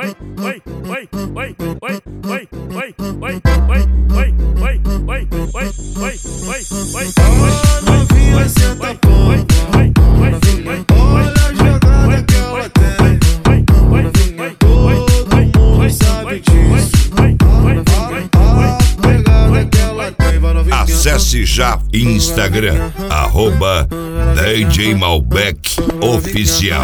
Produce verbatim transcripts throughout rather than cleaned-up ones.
Novinha, senta pão. Olha a jogada que ela tem. Novinha, todo mundo sabe disso. A pegada que ela tem. Acesse já Instagram, arroba D J Malbec Oficial.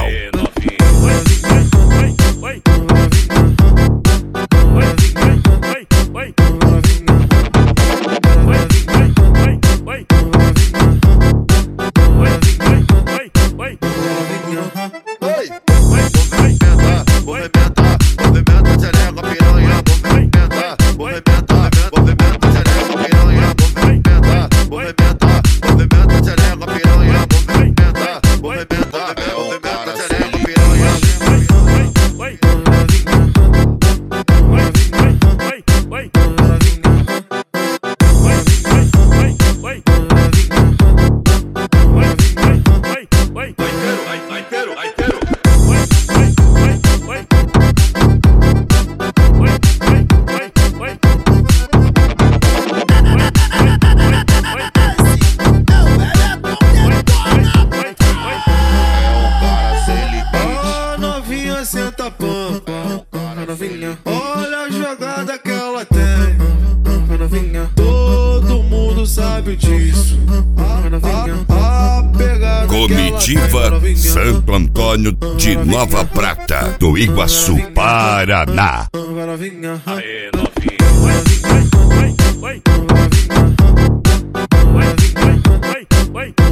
Senta pão, novinha. Olha a jogada que ela tem, novinha. Todo mundo sabe disso, novinha. A pegada Comitiva Santo Antônio de Nova Prata, do Iguaçu, Paraná. Aê, novinha.